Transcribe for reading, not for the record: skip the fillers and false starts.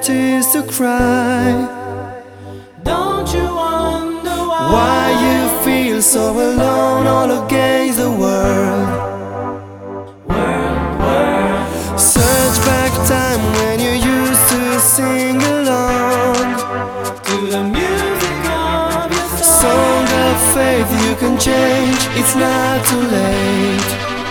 tears to cry. Don't you wonder Why you feel so alone all against the world? Search back time when you used to sing along to the music of your song of faith. You can change, it's not too late.